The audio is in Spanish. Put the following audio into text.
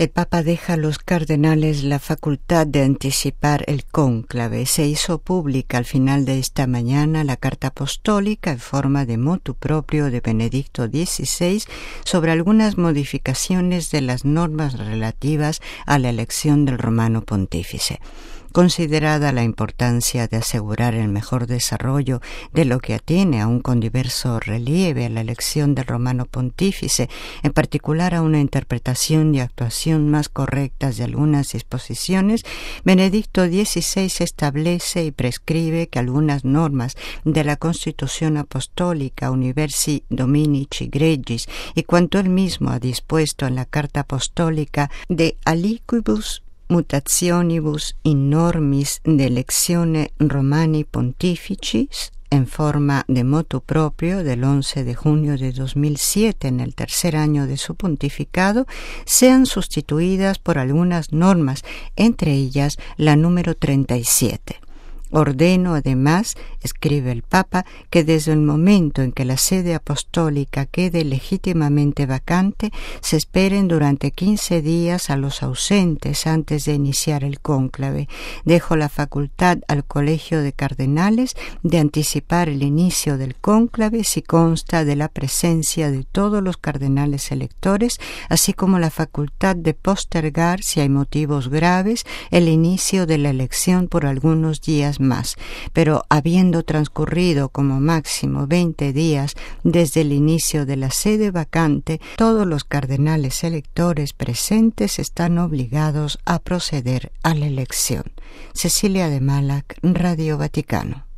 El Papa deja a los cardenales la facultad de anticipar el cónclave. Se hizo pública al final de esta mañana la carta apostólica en forma de motu proprio de Benedicto XVI sobre algunas modificaciones de las normas relativas a la elección del romano pontífice. Considerada la importancia de asegurar el mejor desarrollo de lo que atiene aún con diverso relieve a la elección del romano pontífice, en particular a una interpretación y actuación más correctas de algunas disposiciones, Benedicto XVI establece y prescribe que algunas normas de la Constitución Apostólica Universi Dominici Gregis y cuanto él mismo ha dispuesto en la Carta Apostólica de Aliquibus mutationibus in normis de electione Romani Pontificis en forma de motu proprio del 11 de junio de 2007 en el tercer año de su pontificado, sean sustituidas por algunas normas, entre ellas la número 37. Ordeno, además, escribe el Papa, que desde el momento en que la sede apostólica quede legítimamente vacante, se esperen durante 15 días a los ausentes antes de iniciar el cónclave. Dejo la facultad al Colegio de Cardenales de anticipar el inicio del cónclave si consta de la presencia de todos los cardenales electores, así como la facultad de postergar, si hay motivos graves, el inicio de la elección por algunos días más, pero habiendo transcurrido como máximo 20 días desde el inicio de la sede vacante, todos los cardenales electores presentes están obligados a proceder a la elección. Cecilia de Malac, Radio Vaticano.